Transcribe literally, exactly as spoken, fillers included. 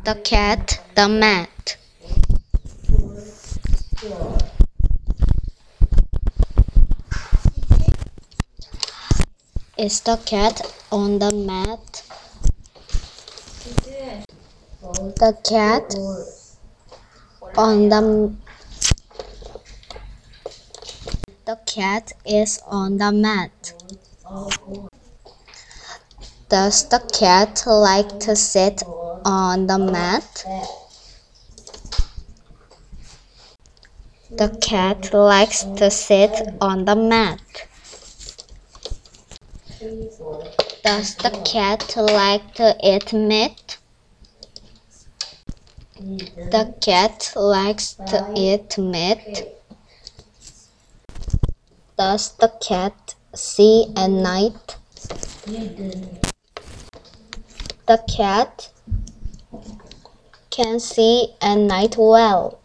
The cat, the mat. Is the cat on the mat? The cat on the The cat is on the mat. Does the cat like to sit on the mat? The cat likes to sit on the mat. Does the cat like to eat meat? The cat likes to eat meat. Does the cat see at night? The cat can see at night well.